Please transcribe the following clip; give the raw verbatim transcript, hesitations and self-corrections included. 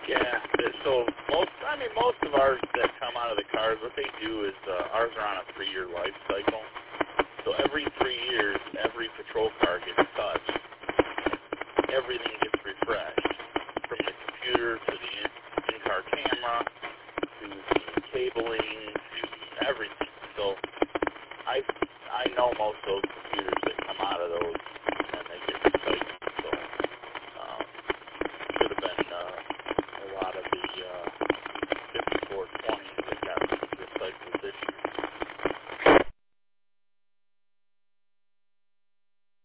Yeah. th- So most, I mean, most of ours that come out of the cars, what they do is uh, ours are on a three-year life cycle. So every three years, every patrol car gets touched. Everything gets refreshed, from the computer to the in- in-car camera to the cabling to everything. So I I know most of those computers that come out of those